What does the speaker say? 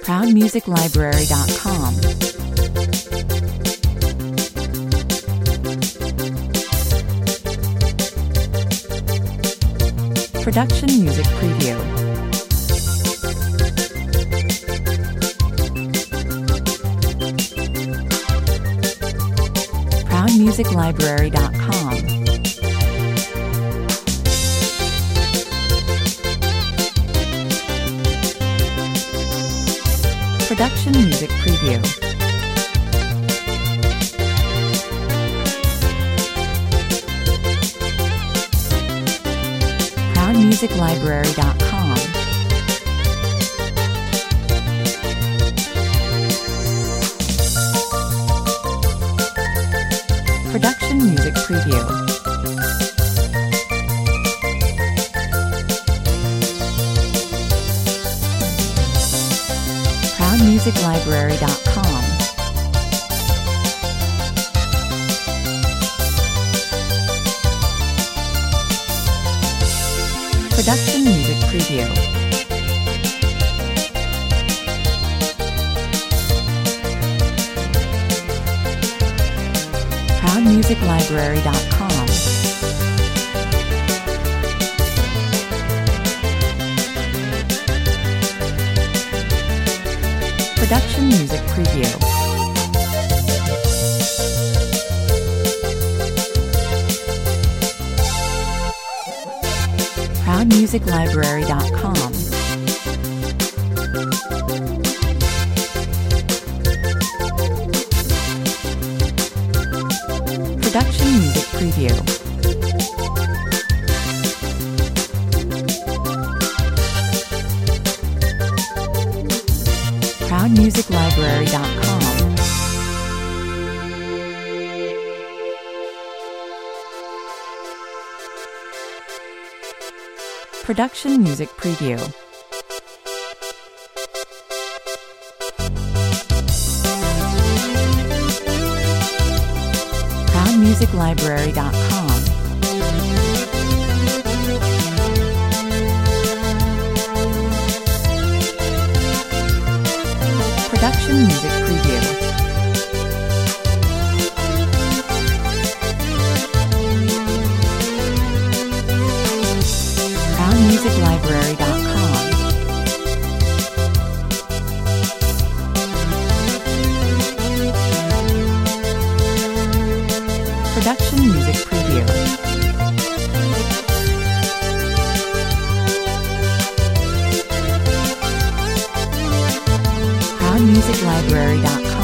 ProudMusicLibrary.com. Production Music Preview. ProudMusicLibrary.com. Production Music Preview. ProudMusicLibrary.com. Production Music Preview. ProudMusicLibrary.com. Production Music Preview. ProudMusicLibrary.com. Production Music Preview. ProudMusicLibrary.com. Production Music Preview. ProudMusicLibrary.com. Production Music Preview. ProudMusicLibrary.com. Production Music Preview. ProudMusicLibrary.com. Production Music Preview. ProudMusicLibrary.com.